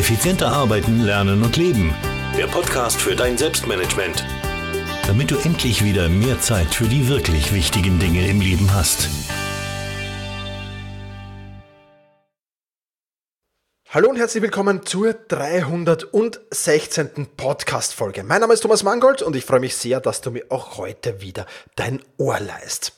Effizienter arbeiten, lernen und leben. Der Podcast für dein Selbstmanagement. Damit du endlich wieder mehr Zeit für die wirklich wichtigen Dinge im Leben hast. Hallo und herzlich willkommen zur 316. Podcast-Folge. Mein Name ist Thomas Mangold und ich freue mich sehr, dass du mir auch heute wieder dein Ohr leihst.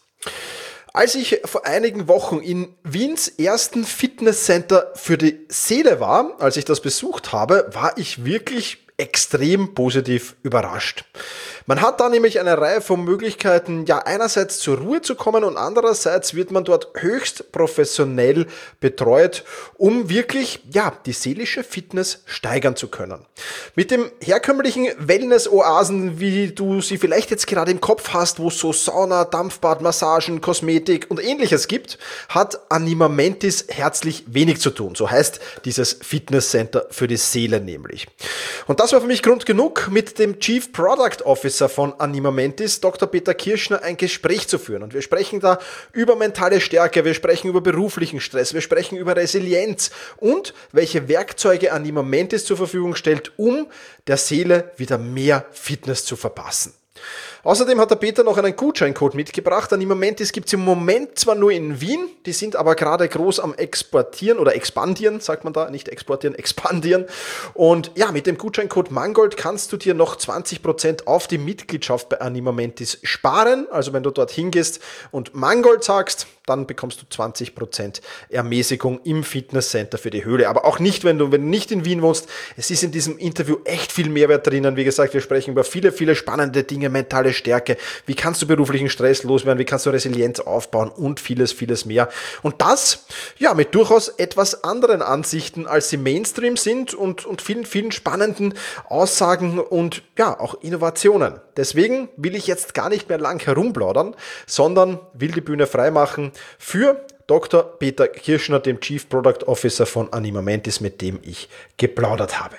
Als ich vor einigen Wochen in Wiens ersten Fitnesscenter für die Seele war, als ich das besucht habe, war ich wirklich extrem positiv überrascht. Man hat da nämlich eine Reihe von Möglichkeiten, einerseits zur Ruhe zu kommen und andererseits wird man dort höchst professionell betreut, um wirklich, die seelische Fitness steigern zu können. Mit dem herkömmlichen Wellness-Oasen, wie du sie vielleicht jetzt gerade im Kopf hast, wo es so Sauna, Dampfbad, Massagen, Kosmetik und ähnliches gibt, hat Anima Mentis herzlich wenig zu tun. So heißt dieses Fitnesscenter für die Seele nämlich. Und das war für mich Grund genug, mit dem Chief Product Officer von Anima Mentis, Dr. Peter Kirschner, ein Gespräch zu führen. Und wir sprechen da über mentale Stärke, wir sprechen über beruflichen Stress, wir sprechen über Resilienz und welche Werkzeuge Anima Mentis zur Verfügung stellt, um der Seele wieder mehr Fitness zu verpassen. Außerdem hat der Peter noch einen Gutscheincode mitgebracht. Anima Mentis gibt es im Moment zwar nur in Wien, die sind aber gerade groß am Exportieren oder Expandieren, sagt man da, nicht exportieren, expandieren. Und mit dem Gutscheincode Mangold kannst du dir noch 20% auf die Mitgliedschaft bei Anima Mentis sparen. Also wenn du dort hingehst und Mangold sagst, dann bekommst du 20% Ermäßigung im Fitnesscenter für die Höhle. Aber auch nicht, wenn du nicht in Wien wohnst. Es ist in diesem Interview echt viel Mehrwert drinnen. Wie gesagt, wir sprechen über viele, viele spannende Dinge, mentale Stärke. Wie kannst du beruflichen Stress loswerden? Wie kannst du Resilienz aufbauen? Und vieles, vieles mehr. Und das, mit durchaus etwas anderen Ansichten, als sie Mainstream sind und vielen, vielen spannenden Aussagen und auch Innovationen. Deswegen will ich jetzt gar nicht mehr lang herumplaudern, sondern will die Bühne freimachen für Dr. Peter Kirschner, dem Chief Product Officer von Anima Mentis, mit dem ich geplaudert habe.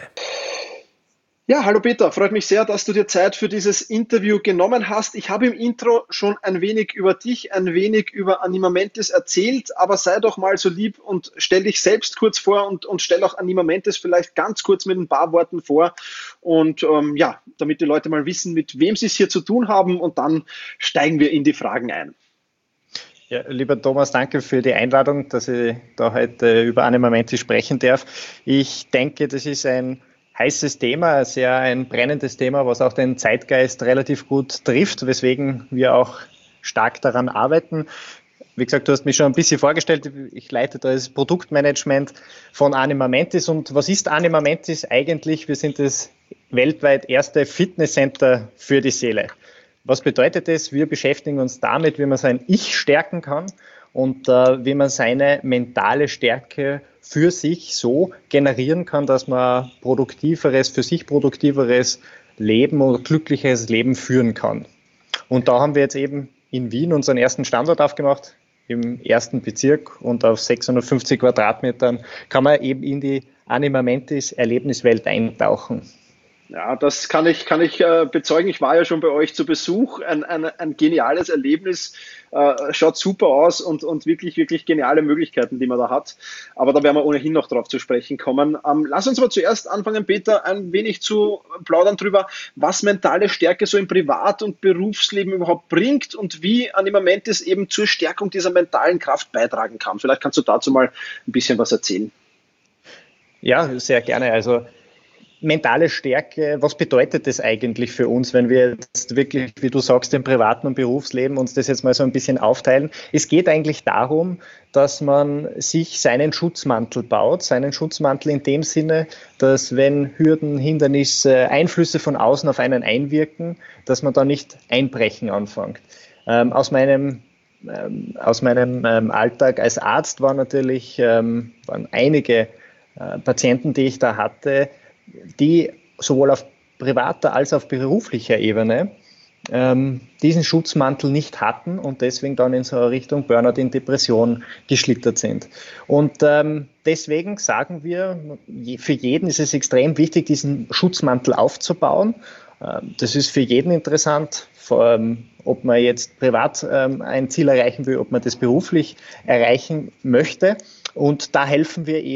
Ja, hallo Peter, freut mich sehr, dass du dir Zeit für dieses Interview genommen hast. Ich habe im Intro schon ein wenig über dich, ein wenig über Anima Mentis erzählt, aber sei doch mal so lieb und stell dich selbst kurz vor und stell auch Anima Mentis vielleicht ganz kurz mit ein paar Worten vor und damit die Leute mal wissen, mit wem sie es hier zu tun haben, und dann steigen wir in die Fragen ein. Ja, lieber Thomas, danke für die Einladung, dass ich da heute über Anima Mentis sprechen darf. Ich denke, das ist ein heißes Thema, ein brennendes Thema, was auch den Zeitgeist relativ gut trifft, weswegen wir auch stark daran arbeiten. Wie gesagt, du hast mich schon ein bisschen vorgestellt, ich leite da das Produktmanagement von Anima Mentis. Und was ist Anima Mentis eigentlich? Wir sind das weltweit erste Fitnesscenter für die Seele. Was bedeutet das? Wir beschäftigen uns damit, wie man sein Ich stärken kann und wie man seine mentale Stärke für sich so generieren kann, dass man für sich produktiveres Leben oder glücklicheres Leben führen kann. Und da haben wir jetzt eben in Wien unseren ersten Standort aufgemacht, im ersten Bezirk, und auf 650 Quadratmetern kann man eben in die Anima Mentis Erlebniswelt eintauchen. Ja, das kann ich bezeugen. Ich war ja schon bei euch zu Besuch. Ein geniales Erlebnis. Schaut super aus und wirklich, wirklich geniale Möglichkeiten, die man da hat. Aber da werden wir ohnehin noch drauf zu sprechen kommen. Lass uns mal zuerst anfangen, Peter, ein wenig zu plaudern drüber, was mentale Stärke so im Privat- und Berufsleben überhaupt bringt und wie Anima Mentis eben zur Stärkung dieser mentalen Kraft beitragen kann. Vielleicht kannst du dazu mal ein bisschen was erzählen. Ja, sehr gerne. Also mentale Stärke, was bedeutet das eigentlich für uns, wenn wir jetzt wirklich, wie du sagst, im privaten und Berufsleben uns das jetzt mal so ein bisschen aufteilen? Es geht eigentlich darum, dass man sich seinen Schutzmantel baut, seinen Schutzmantel in dem Sinne, dass wenn Hürden, Hindernisse, Einflüsse von außen auf einen einwirken, dass man da nicht einbrechen anfängt. Aus meinem Alltag als Arzt waren einige Patienten, die ich da hatte, die sowohl auf privater als auch auf beruflicher Ebene diesen Schutzmantel nicht hatten und deswegen dann in so eine Richtung Burnout in Depression geschlittert sind. Und deswegen sagen wir, für jeden ist es extrem wichtig, diesen Schutzmantel aufzubauen. Das ist für jeden interessant, ob man jetzt privat ein Ziel erreichen will, ob man das beruflich erreichen möchte. Und da helfen wir eben,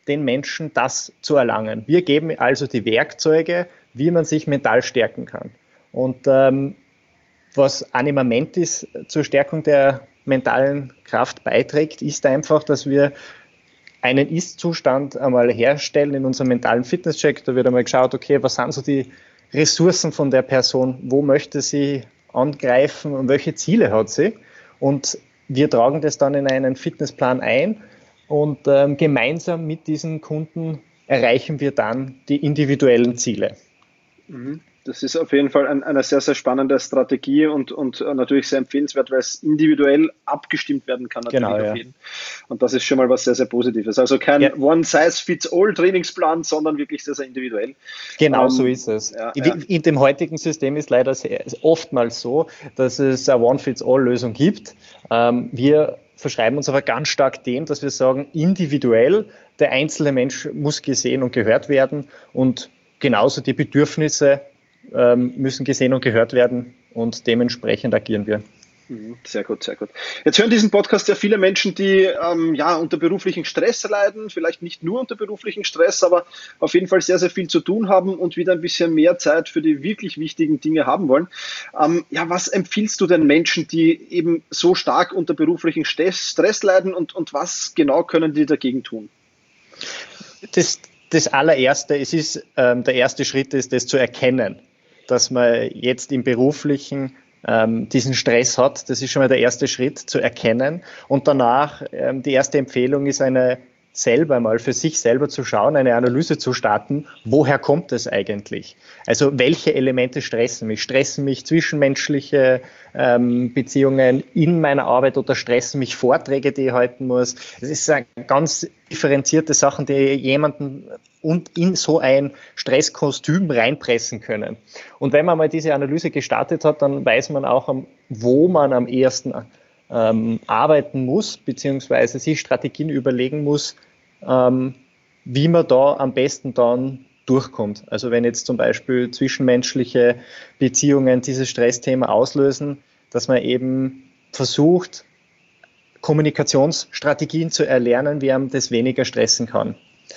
den Menschen, das zu erlangen. Wir geben also die Werkzeuge, wie man sich mental stärken kann. Und was Anima Mentis zur Stärkung der mentalen Kraft beiträgt, ist einfach, dass wir einen Ist-Zustand einmal herstellen in unserem mentalen Fitnesscheck. Da wird einmal geschaut, okay, was sind so die Ressourcen von der Person, wo möchte sie angreifen und welche Ziele hat sie. Und wir tragen das dann in einen Fitnessplan ein und gemeinsam mit diesen Kunden erreichen wir dann die individuellen Ziele. Das ist auf jeden Fall eine sehr, sehr spannende Strategie und natürlich sehr empfehlenswert, weil es individuell abgestimmt werden kann. Natürlich auf jeden. Und das ist schon mal was sehr, sehr Positives. Also kein One-Size-Fits-All-Trainingsplan, sondern wirklich sehr, sehr individuell. Genau, so ist es. In dem heutigen System ist leider oftmals so, dass es eine One-Fits-All-Lösung gibt. Wir verschreiben uns aber ganz stark dem, dass wir sagen, individuell, der einzelne Mensch muss gesehen und gehört werden und genauso die Bedürfnisse müssen gesehen und gehört werden und dementsprechend agieren wir. Sehr gut, sehr gut. Jetzt hören diesen Podcast ja viele Menschen, die unter beruflichen Stress leiden, vielleicht nicht nur unter beruflichen Stress, aber auf jeden Fall sehr, sehr viel zu tun haben und wieder ein bisschen mehr Zeit für die wirklich wichtigen Dinge haben wollen. Was empfiehlst du den Menschen, die eben so stark unter beruflichen Stress leiden und was genau können die dagegen tun? Das allererste, der erste Schritt ist, das zu erkennen, dass man jetzt im Beruflichen diesen Stress hat. Das ist schon mal der erste Schritt, zu erkennen. Und danach, die erste Empfehlung ist selber mal für sich selber zu schauen, eine Analyse zu starten, woher kommt es eigentlich? Also welche Elemente stressen mich? Stressen mich zwischenmenschliche Beziehungen in meiner Arbeit oder stressen mich Vorträge, die ich halten muss? Das ist eine ganz differenzierte Sachen, die jemanden und in so ein Stresskostüm reinpressen können. Und wenn man mal diese Analyse gestartet hat, dann weiß man auch, wo man am ehesten arbeiten muss, beziehungsweise sich Strategien überlegen muss, wie man da am besten dann durchkommt. Also wenn jetzt zum Beispiel zwischenmenschliche Beziehungen dieses Stressthema auslösen, dass man eben versucht, Kommunikationsstrategien zu erlernen, wie man das weniger stressen kann.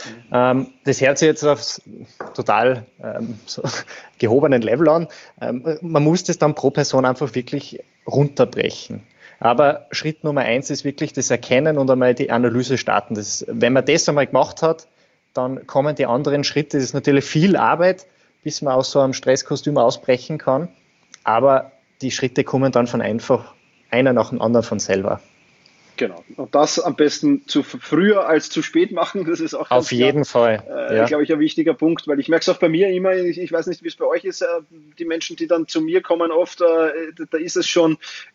Das hört sich jetzt auf total so gehobenen Level an. Man muss das dann pro Person einfach wirklich runterbrechen. Aber Schritt Nummer 1 ist wirklich das Erkennen und einmal die Analyse starten. Wenn man das einmal gemacht hat, dann kommen die anderen Schritte. Das ist natürlich viel Arbeit, bis man aus so einem Stresskostüm ausbrechen kann. Aber die Schritte kommen dann von einfach einer nach dem anderen von selber. Genau. Und das am besten zu früher als zu spät machen. Das ist auch auf jeden Fall. Glaube ich, ein wichtiger Punkt, weil ich merke es auch bei mir immer, ich weiß nicht, wie es bei euch ist, die Menschen, die dann zu mir kommen oft, da ist es schon,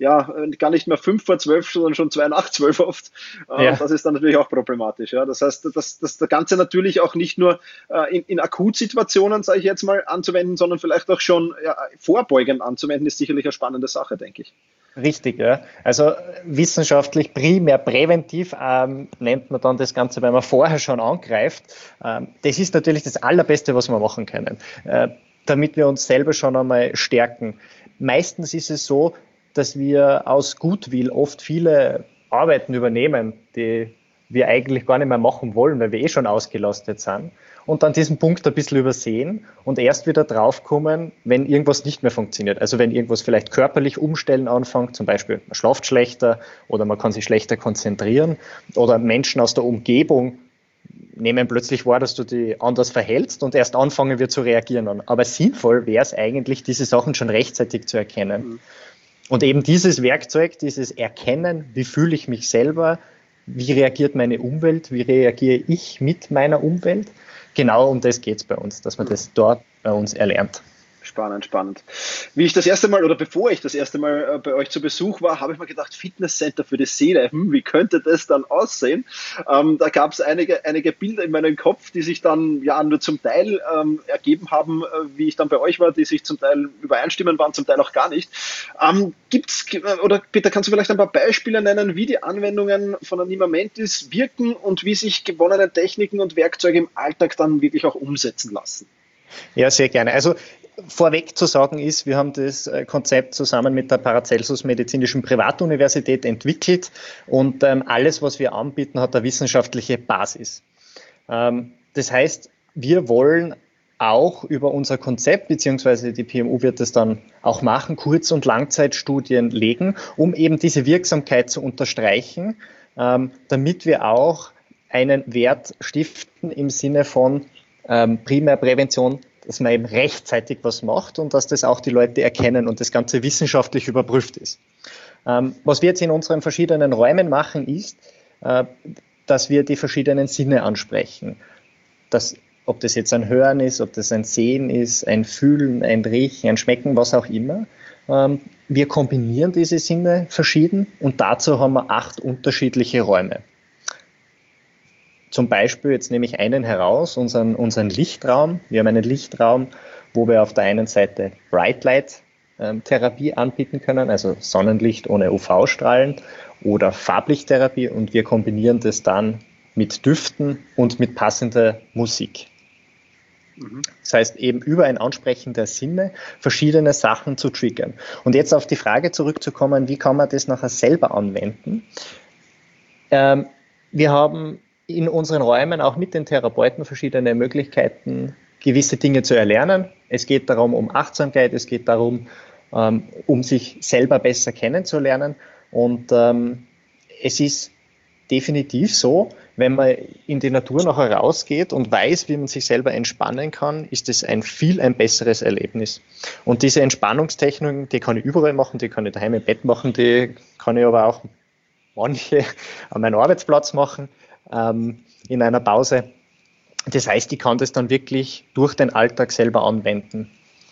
gar nicht mehr 5 vor 12, sondern schon 2 nach 12 oft. Das ist dann natürlich auch problematisch. Ja. Das heißt, dass das Ganze natürlich auch nicht nur in Akutsituationen, sage ich jetzt mal, anzuwenden, sondern vielleicht auch schon vorbeugend anzuwenden, ist sicherlich eine spannende Sache, denke ich. Richtig, ja. Also wissenschaftlich primär präventiv nennt man dann das Ganze, weil man vorher schon angreift. Das ist natürlich das Allerbeste, was wir machen können, damit wir uns selber schon einmal stärken. Meistens ist es so, dass wir aus Gutwill oft viele Arbeiten übernehmen, die wir eigentlich gar nicht mehr machen wollen, weil wir eh schon ausgelastet sind. Und dann diesen Punkt ein bisschen übersehen und erst wieder draufkommen, wenn irgendwas nicht mehr funktioniert. Also wenn irgendwas vielleicht körperlich umstellen anfängt, zum Beispiel man schlaft schlechter oder man kann sich schlechter konzentrieren oder Menschen aus der Umgebung nehmen plötzlich wahr, dass du dich anders verhältst und erst anfangen wir zu reagieren. Aber sinnvoll wäre es eigentlich, diese Sachen schon rechtzeitig zu erkennen. Und eben dieses Werkzeug, dieses Erkennen, wie fühle ich mich selber, wie reagiert meine Umwelt, wie reagiere ich mit meiner Umwelt, genau um das geht es bei uns, dass man das dort bei uns erlernt. Spannend. Wie ich das erste Mal oder bevor ich das erste Mal bei euch zu Besuch war, habe ich mir gedacht, Fitnesscenter für die Seele, wie könnte das dann aussehen? Da gab es einige Bilder in meinem Kopf, die sich dann nur zum Teil ergeben haben, wie ich dann bei euch war, die sich zum Teil übereinstimmend waren, zum Teil auch gar nicht. Oder Peter, kannst du vielleicht ein paar Beispiele nennen, wie die Anwendungen von Anima Mentis wirken und wie sich gewonnene Techniken und Werkzeuge im Alltag dann wirklich auch umsetzen lassen? Ja, sehr gerne. Also vorweg zu sagen ist, wir haben das Konzept zusammen mit der Paracelsus Medizinischen Privatuniversität entwickelt und alles, was wir anbieten, hat eine wissenschaftliche Basis. Das heißt, wir wollen auch über unser Konzept, beziehungsweise die PMU wird das dann auch machen, Kurz- und Langzeitstudien legen, um eben diese Wirksamkeit zu unterstreichen, damit wir auch einen Wert stiften im Sinne von Primärprävention, dass man eben rechtzeitig was macht und dass das auch die Leute erkennen und das Ganze wissenschaftlich überprüft ist. Was wir jetzt in unseren verschiedenen Räumen machen, ist, dass wir die verschiedenen Sinne ansprechen. Ob das jetzt ein Hören ist, ob das ein Sehen ist, ein Fühlen, ein Riechen, ein Schmecken, was auch immer. Wir kombinieren diese Sinne verschieden und dazu haben wir 8 unterschiedliche Räume. Zum Beispiel, jetzt nehme ich einen heraus, unseren Lichtraum. Wir haben einen Lichtraum, wo wir auf der einen Seite Bright Light Therapie anbieten können, also Sonnenlicht ohne UV-Strahlen oder Farblichttherapie, und wir kombinieren das dann mit Düften und mit passender Musik. Das heißt, eben über ein Ansprechen der Sinne verschiedene Sachen zu triggern. Und jetzt auf die Frage zurückzukommen, wie kann man das nachher selber anwenden? Wir haben in unseren Räumen auch mit den Therapeuten verschiedene Möglichkeiten, gewisse Dinge zu erlernen. Es geht darum, um Achtsamkeit, es geht darum, um sich selber besser kennenzulernen. Und es ist definitiv so, wenn man in die Natur nachher rausgeht und weiß, wie man sich selber entspannen kann, ist es ein besseres Erlebnis. Und diese Entspannungstechniken, die kann ich überall machen, die kann ich daheim im Bett machen, die kann ich aber auch manche an meinem Arbeitsplatz machen, in einer Pause. Das heißt, ich kann das dann wirklich durch den Alltag selber anwenden.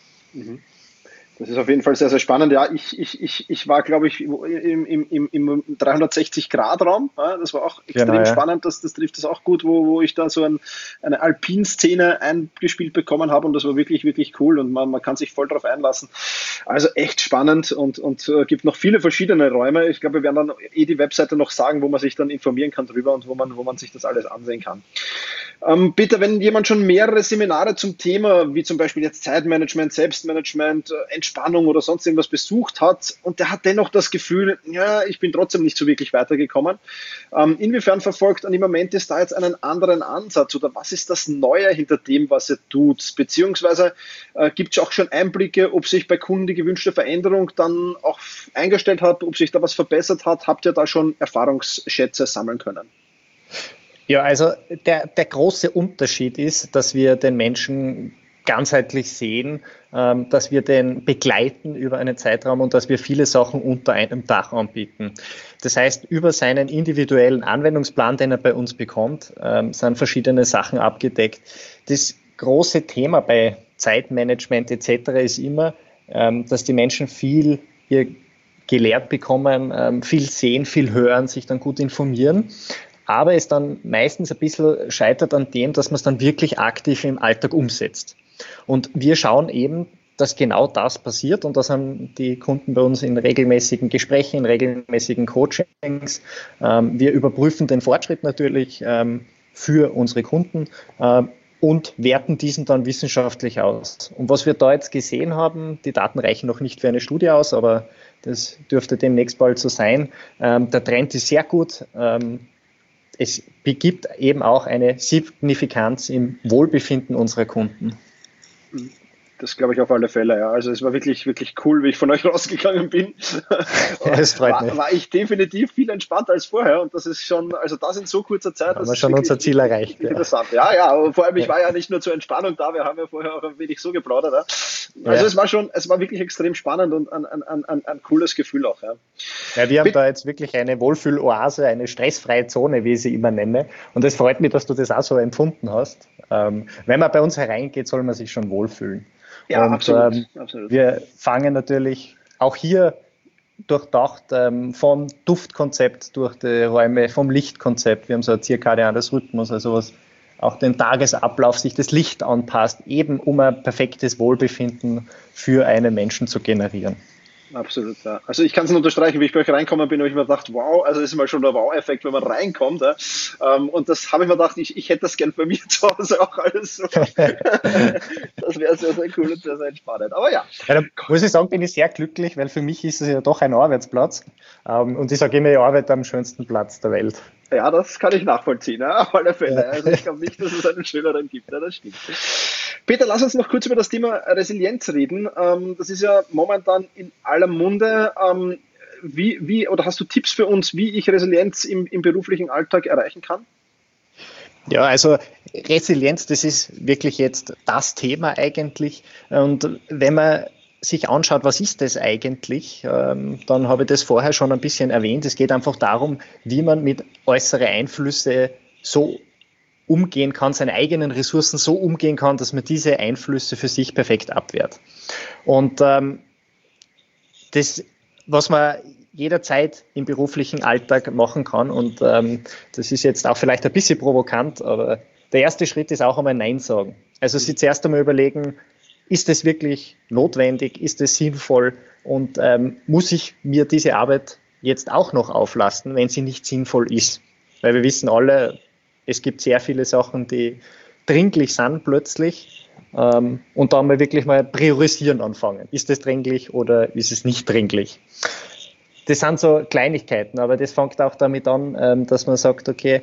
Das ist auf jeden Fall sehr, sehr spannend. Ja, ich war, glaube ich, im 360-Grad-Raum. Ja, das war auch extrem spannend. Das trifft das auch gut, wo ich da so eine Alpin-Szene eingespielt bekommen habe. Und das war wirklich, wirklich cool. Und man kann sich voll drauf einlassen. Also echt spannend und gibt noch viele verschiedene Räume. Ich glaube, wir werden dann die Webseite noch sagen, wo man sich dann informieren kann drüber und wo man sich das alles ansehen kann. Bitte, wenn jemand schon mehrere Seminare zum Thema, wie zum Beispiel jetzt Zeitmanagement, Selbstmanagement, Entspannung oder sonst irgendwas besucht hat und der hat dennoch das Gefühl, ja, ich bin trotzdem nicht so wirklich weitergekommen. Inwiefern verfolgt Animamentis da jetzt einen anderen Ansatz oder was ist das Neue hinter dem, was er tut? Beziehungsweise gibt es auch schon Einblicke, ob sich bei Kunden die gewünschte Veränderung dann auch eingestellt hat, ob sich da was verbessert hat? Habt ihr da schon Erfahrungsschätze sammeln können? Ja, also der große Unterschied ist, dass wir den Menschen ganzheitlich sehen, dass wir den begleiten über einen Zeitraum und dass wir viele Sachen unter einem Dach anbieten. Das heißt, über seinen individuellen Anwendungsplan, den er bei uns bekommt, sind verschiedene Sachen abgedeckt. Das große Thema bei Zeitmanagement etc. ist immer, dass die Menschen viel hier gelehrt bekommen, viel sehen, viel hören, sich dann gut informieren. Aber es dann meistens ein bisschen scheitert an dem, dass man es dann wirklich aktiv im Alltag umsetzt. Und wir schauen eben, dass genau das passiert und das haben die Kunden bei uns in regelmäßigen Gesprächen, in regelmäßigen Coachings. Wir überprüfen den Fortschritt natürlich für unsere Kunden und werten diesen dann wissenschaftlich aus. Und was wir da jetzt gesehen haben, die Daten reichen noch nicht für eine Studie aus, aber das dürfte demnächst bald so sein. Der Trend ist sehr gut. Es gibt eben auch eine Signifikanz im Wohlbefinden unserer Kunden. Das glaube ich auf alle Fälle, ja. Also es war wirklich, wirklich cool, wie ich von euch rausgegangen bin. Ja, das freut mich. War ich definitiv viel entspannter als vorher und das ist schon, also das in so kurzer Zeit. Haben wir schon unser Ziel erreicht. Interessant. Ja, vor allem ich war ja nicht nur zur Entspannung da, wir haben ja vorher auch ein wenig so geplaudert. Ja. Also es war wirklich extrem spannend und ein cooles Gefühl auch. Ja, ja, wir haben da jetzt wirklich eine Wohlfühloase, eine stressfreie Zone, wie ich sie immer nenne. Und es freut mich, dass du das auch so empfunden hast. Wenn man bei uns hereingeht, soll man sich schon wohlfühlen. Ja, und absolut. Wir fangen natürlich auch hier durchdacht vom Duftkonzept durch die Räume, vom Lichtkonzept. Wir haben so ein zirkadianes Rhythmus, also was auch den Tagesablauf sich das Licht anpasst, eben um ein perfektes Wohlbefinden für einen Menschen zu generieren. Absolut, ja. Also ich kann es nur unterstreichen, wie ich bei euch reinkommen bin, habe ich mir gedacht, wow, also das ist mal schon der Wow-Effekt, wenn man reinkommt. Ja. Und das habe ich mir gedacht, ich hätte das gern bei mir zu Hause auch alles so. Das wäre sehr, sehr cool und sehr, sehr spannend. Aber ja. Da muss ich sagen, bin ich sehr glücklich, weil für mich ist es ja doch ein Arbeitsplatz. Und ich sage immer, ich arbeite am schönsten Platz der Welt. Ja, das kann ich nachvollziehen, ja, auf alle Fälle. Ja. Also ich glaube nicht, dass es einen schöneren gibt, ja, das stimmt. Peter, lass uns noch kurz über das Thema Resilienz reden. Das ist ja momentan in aller Munde. Oder hast du Tipps für uns, wie ich Resilienz im beruflichen Alltag erreichen kann? Ja, also Resilienz, das ist wirklich jetzt das Thema eigentlich. Und wenn man sich anschaut, was ist das eigentlich, dann habe ich das vorher schon ein bisschen erwähnt. Es geht einfach darum, wie man mit äußeren Einflüssen so umgehen kann, seine eigenen Ressourcen so umgehen kann, dass man diese Einflüsse für sich perfekt abwehrt. Und das, was man jederzeit im beruflichen Alltag machen kann, und das ist jetzt auch vielleicht ein bisschen provokant, aber der erste Schritt ist auch einmal Nein sagen. Also sich zuerst einmal überlegen, ist es wirklich notwendig, ist es sinnvoll und muss ich mir diese Arbeit jetzt auch noch auflasten, wenn sie nicht sinnvoll ist? Weil wir wissen alle, es gibt sehr viele Sachen, die dringlich sind plötzlich und da mal wirklich mal priorisieren anfangen. Ist es dringlich oder ist es nicht dringlich? Das sind so Kleinigkeiten, aber das fängt auch damit an, dass man sagt, okay,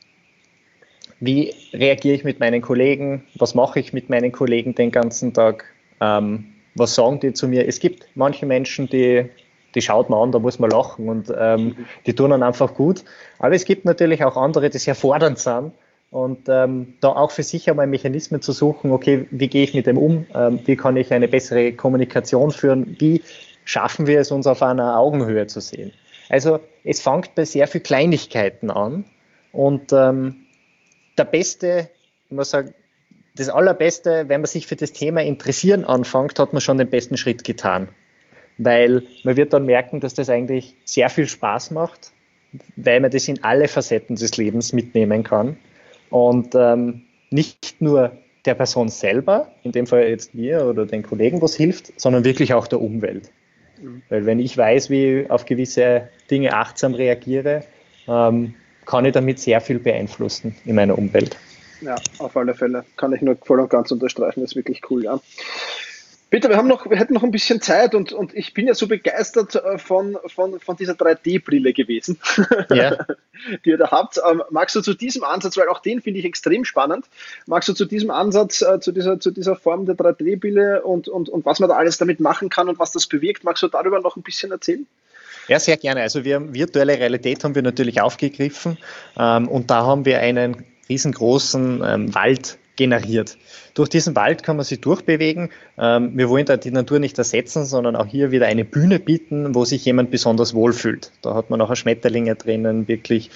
wie reagiere ich mit meinen Kollegen? Was mache ich mit meinen Kollegen den ganzen Tag? Was sagen die zu mir? Es gibt manche Menschen, die schaut man an, da muss man lachen und die tun dann einfach gut. Aber es gibt natürlich auch andere, die sehr fordernd sind und da auch für sich einmal Mechanismen zu suchen, okay, wie gehe ich mit dem um? Wie kann ich eine bessere Kommunikation führen? Wie schaffen wir es, uns auf einer Augenhöhe zu sehen? Also es fängt bei sehr vielen Kleinigkeiten an und der Beste, ich muss sagen, das Allerbeste, wenn man sich für das Thema interessieren anfängt, hat man schon den besten Schritt getan. Weil man wird dann merken, dass das eigentlich sehr viel Spaß macht, weil man das in alle Facetten des Lebens mitnehmen kann. Und nicht nur der Person selber, in dem Fall jetzt mir oder den Kollegen, was hilft, sondern wirklich auch der Umwelt. Weil wenn ich weiß, wie ich auf gewisse Dinge achtsam reagiere, kann ich damit sehr viel beeinflussen in meiner Umwelt. Ja, auf alle Fälle. Kann ich nur voll und ganz unterstreichen. Das ist wirklich cool, ja. Peter, wir hätten noch ein bisschen Zeit und ich bin ja so begeistert von dieser 3D-Brille gewesen, ja. Die ihr da habt. Magst du zu diesem Ansatz, weil auch den finde ich extrem spannend, magst du zu diesem Ansatz, zu dieser Form der 3D-Brille und was man da alles damit machen kann und was das bewirkt, magst du darüber noch ein bisschen erzählen? Ja, sehr gerne. Also virtuelle Realität haben wir natürlich aufgegriffen und da haben wir einen riesengroßen Wald generiert. Durch diesen Wald kann man sich durchbewegen. Wir wollen da die Natur nicht ersetzen, sondern auch hier wieder eine Bühne bieten, wo sich jemand besonders wohlfühlt. Da hat man auch Schmetterlinge drinnen, wirklich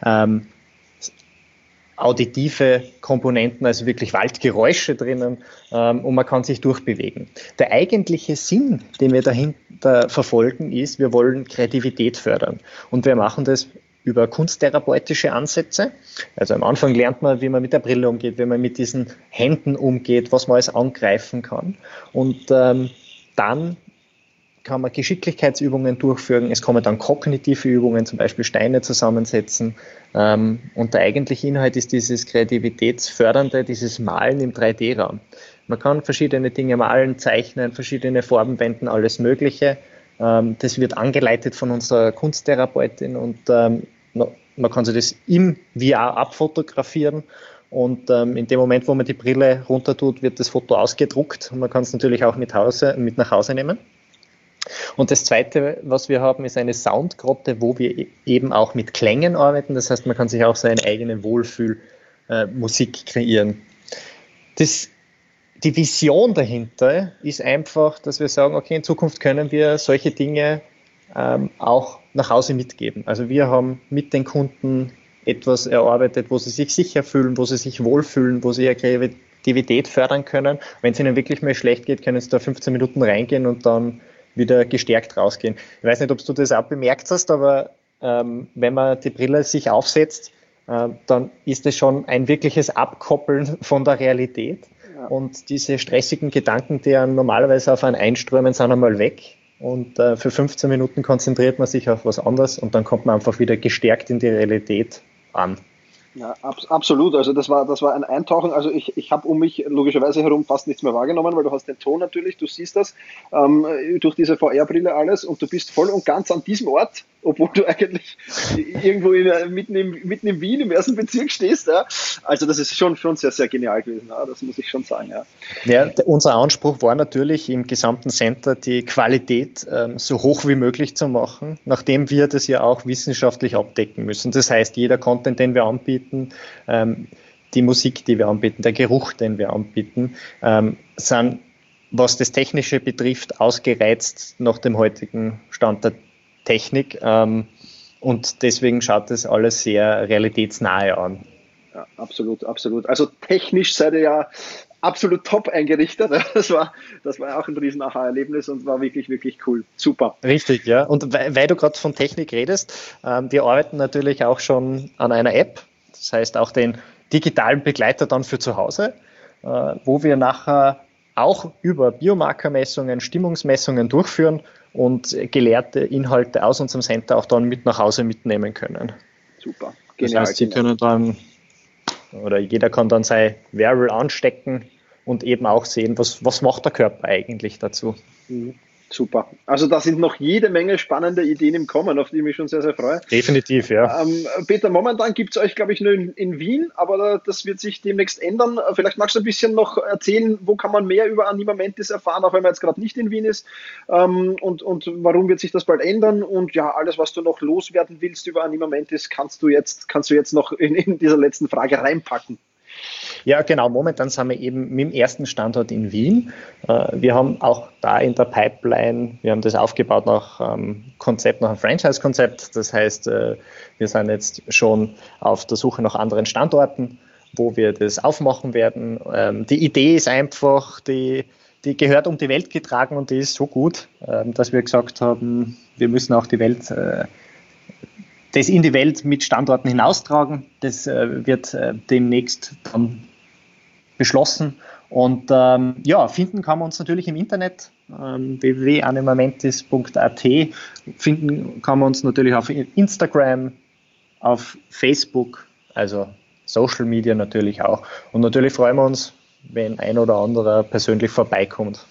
auditive Komponenten, also wirklich Waldgeräusche drinnen und man kann sich durchbewegen. Der eigentliche Sinn, den wir dahinter verfolgen, ist, wir wollen Kreativität fördern und wir machen das über kunsttherapeutische Ansätze. Also am Anfang lernt man, wie man mit der Brille umgeht, wie man mit diesen Händen umgeht, was man alles angreifen kann und dann kann man Geschicklichkeitsübungen durchführen, es kommen dann kognitive Übungen, zum Beispiel Steine zusammensetzen und der eigentliche Inhalt ist dieses kreativitätsfördernde, dieses Malen im 3D-Raum. Man kann verschiedene Dinge malen, zeichnen, verschiedene Farben wenden, alles Mögliche. Das wird angeleitet von unserer Kunsttherapeutin und man kann sich das im VR abfotografieren und in dem Moment, wo man die Brille runter tut, wird das Foto ausgedruckt und man kann es natürlich auch mit nach Hause nehmen. Und das Zweite, was wir haben, ist eine Soundgrotte, wo wir eben auch mit Klängen arbeiten. Das heißt, man kann sich auch so eine eigene Wohlfühlmusik kreieren. Die Vision dahinter ist einfach, dass wir sagen, okay, in Zukunft können wir solche Dinge auch nach Hause mitgeben. Also wir haben mit den Kunden etwas erarbeitet, wo sie sich sicher fühlen, wo sie sich wohlfühlen, wo sie ihre Kreativität fördern können. Wenn es ihnen wirklich mal schlecht geht, können sie da 15 Minuten reingehen und dann wieder gestärkt rausgehen. Ich weiß nicht, ob du das auch bemerkt hast, aber wenn man die Brille sich aufsetzt, dann ist es schon ein wirkliches Abkoppeln von der Realität. Ja. Und diese stressigen Gedanken, die ja normalerweise auf einen einströmen, sind einmal weg. und für 15 Minuten konzentriert man sich auf was anderes und dann kommt man einfach wieder gestärkt in die Realität an. Ja, absolut. Also das war ein Eintauchen. Also ich habe um mich logischerweise herum fast nichts mehr wahrgenommen, weil du hast den Ton natürlich, du siehst das durch diese VR-Brille alles und du bist voll und ganz an diesem Ort, obwohl du eigentlich irgendwo mitten in Wien im 1. Bezirk stehst. Ja. Also das ist schon sehr, sehr genial gewesen. Ja. Das muss ich schon sagen. Ja. Ja, unser Anspruch war natürlich im gesamten Center die Qualität so hoch wie möglich zu machen, nachdem wir das ja auch wissenschaftlich abdecken müssen. Das heißt, jeder Content, den wir anbieten, die Musik, die wir anbieten, der Geruch, den wir anbieten, sind, was das Technische betrifft, ausgereizt nach dem heutigen Stand der Technik. Und deswegen schaut das alles sehr realitätsnahe an. Ja, absolut, absolut. Also technisch seid ihr ja absolut top eingerichtet. Das war auch ein riesen Aha-Erlebnis und war wirklich, wirklich cool. Super. Richtig, ja. Und weil du gerade von Technik redest, wir arbeiten natürlich auch schon an einer App. Das heißt auch den digitalen Begleiter dann für zu Hause, wo wir nachher auch über Biomarkermessungen, Stimmungsmessungen durchführen und gelehrte Inhalte aus unserem Center auch dann mit nach Hause mitnehmen können. Super. Genial, das heißt, Sie können dann, oder jeder kann dann sein Wearable anstecken und eben auch sehen, was macht der Körper eigentlich dazu. Super. Also da sind noch jede Menge spannende Ideen im Kommen, auf die ich mich schon sehr, sehr freue. Definitiv, ja. Peter, momentan gibt es euch, glaube ich, nur in Wien, aber das wird sich demnächst ändern. Vielleicht magst du ein bisschen noch erzählen, wo kann man mehr über Anima Mentis erfahren, auch wenn man jetzt gerade nicht in Wien ist, und warum wird sich das bald ändern? Und ja, alles, was du noch loswerden willst über Anima Mentis, kannst du jetzt noch in dieser letzten Frage reinpacken. Ja, genau. Momentan sind wir eben mit dem ersten Standort in Wien. Wir haben auch da in der Pipeline, wir haben das aufgebaut nach einem Franchise-Konzept. Das heißt, wir sind jetzt schon auf der Suche nach anderen Standorten, wo wir das aufmachen werden. Die Idee ist einfach, die gehört um die Welt getragen und die ist so gut, dass wir gesagt haben, wir müssen auch das in die Welt mit Standorten hinaustragen. Das wird demnächst dann beschlossen. Und finden kann man uns natürlich im Internet, www.animamentis.at. Finden kann man uns natürlich auf Instagram, auf Facebook, also Social Media natürlich auch. Und natürlich freuen wir uns, wenn ein oder anderer persönlich vorbeikommt.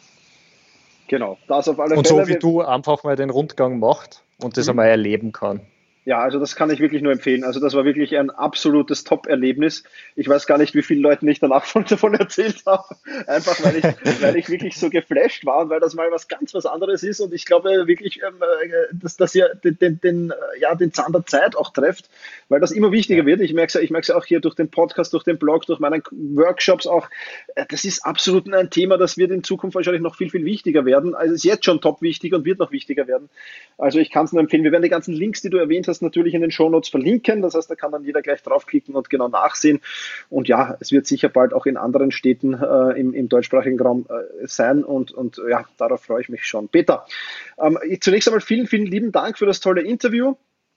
Genau, das auf alle Fälle. Und so wie du einfach mal den Rundgang macht und das einmal erleben kann. Ja, also das kann ich wirklich nur empfehlen. Also das war wirklich ein absolutes Top-Erlebnis. Ich weiß gar nicht, wie vielen Leuten ich danach davon erzählt habe. Einfach, weil ich wirklich so geflasht war und weil das mal was anderes ist. Und ich glaube wirklich, dass ihr den Zahn der Zeit auch trefft, weil das immer wichtiger wird. Ich merke es ja auch hier durch den Podcast, durch den Blog, durch meine Workshops auch. Das ist absolut ein Thema, das wird in Zukunft wahrscheinlich noch viel, viel wichtiger werden. Also es ist jetzt schon top wichtig und wird noch wichtiger werden. Also ich kann es nur empfehlen. Wir werden die ganzen Links, die du erwähnt hast, natürlich in den Shownotes verlinken. Das heißt, da kann dann jeder gleich draufklicken und genau nachsehen. Und ja, es wird sicher bald auch in anderen Städten im deutschsprachigen Raum sein. Und ja, darauf freue ich mich schon. Peter, zunächst einmal vielen, vielen lieben Dank für das tolle Interview.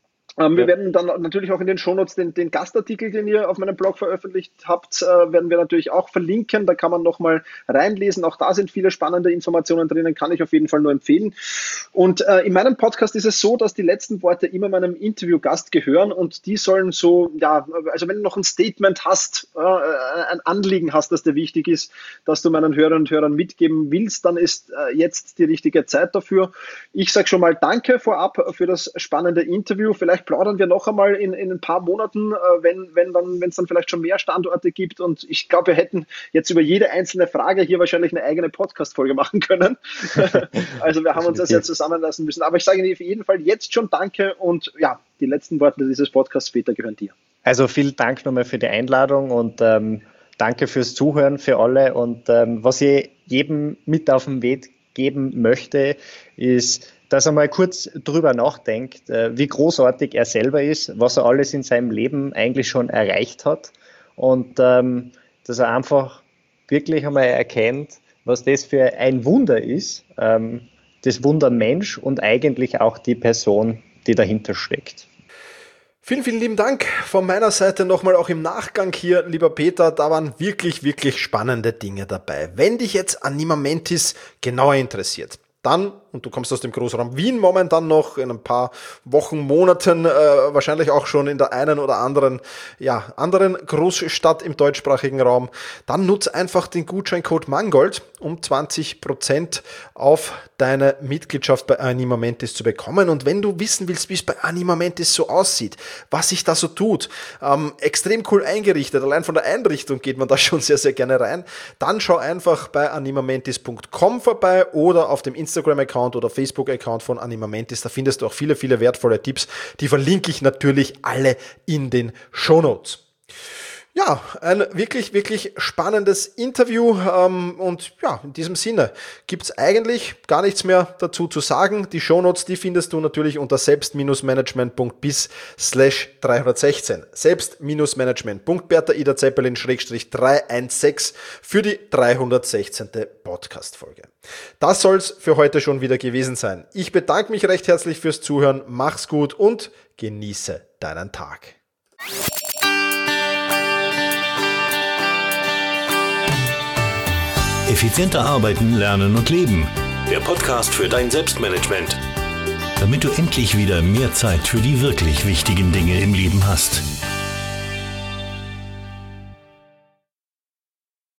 Wir werden dann natürlich auch in den Shownotes den Gastartikel, den ihr auf meinem Blog veröffentlicht habt, werden wir natürlich auch verlinken. Da kann man nochmal reinlesen. Auch da sind viele spannende Informationen drinnen, kann ich auf jeden Fall nur empfehlen. Und in meinem Podcast ist es so, dass die letzten Worte immer meinem Interviewgast gehören und die sollen so, ja, also wenn du noch ein Statement hast, ein Anliegen hast, das dir wichtig ist, dass du meinen Hörern und Hörern mitgeben willst, dann ist jetzt die richtige Zeit dafür. Ich sage schon mal Danke vorab für das spannende Interview. Vielleicht plaudern wir noch einmal in ein paar Monaten, wenn es dann vielleicht schon mehr Standorte gibt. Und ich glaube, wir hätten jetzt über jede einzelne Frage hier wahrscheinlich eine eigene Podcast-Folge machen können. Also wir haben uns das jetzt zusammenlassen müssen. Aber ich sage Ihnen auf jeden Fall jetzt schon Danke und ja, die letzten Worte dieses Podcasts, Peter, gehören dir. Also vielen Dank nochmal für die Einladung und danke fürs Zuhören für alle. Und was ich jedem mit auf den Weg geben möchte, ist, dass er mal kurz drüber nachdenkt, wie großartig er selber ist, was er alles in seinem Leben eigentlich schon erreicht hat und dass er einfach wirklich einmal erkennt, was das für ein Wunder ist, das Wunder Mensch und eigentlich auch die Person, die dahinter steckt. Vielen, vielen lieben Dank von meiner Seite nochmal auch im Nachgang hier, lieber Peter. Da waren wirklich, wirklich spannende Dinge dabei. Wenn dich jetzt Anima Mentis genauer interessiert, dann und du kommst aus dem Großraum Wien momentan noch, in ein paar Wochen, Monaten, wahrscheinlich auch schon in der einen oder anderen Großstadt im deutschsprachigen Raum, dann nutze einfach den Gutscheincode Mangold, um 20% auf deine Mitgliedschaft bei Anima Mentis zu bekommen. Und wenn du wissen willst, wie es bei Anima Mentis so aussieht, was sich da so tut, extrem cool eingerichtet, allein von der Einrichtung geht man da schon sehr, sehr gerne rein, dann schau einfach bei animamentis.com vorbei oder auf dem Instagram-Account oder Facebook-Account von Anima Mentis. Da findest du auch viele, viele wertvolle Tipps. Die verlinke ich natürlich alle in den Shownotes. Ja, ein wirklich, wirklich spannendes Interview und ja, in diesem Sinne gibt's eigentlich gar nichts mehr dazu zu sagen. Die Shownotes, die findest du natürlich unter selbst-management.biz/316. Selbst-management.bertha Ida Zeppelin /316 für die 316. Podcast-Folge. Das soll's für heute schon wieder gewesen sein. Ich bedanke mich recht herzlich fürs Zuhören, mach's gut und genieße deinen Tag. Effizienter arbeiten, lernen und leben. Der Podcast für dein Selbstmanagement. Damit du endlich wieder mehr Zeit für die wirklich wichtigen Dinge im Leben hast.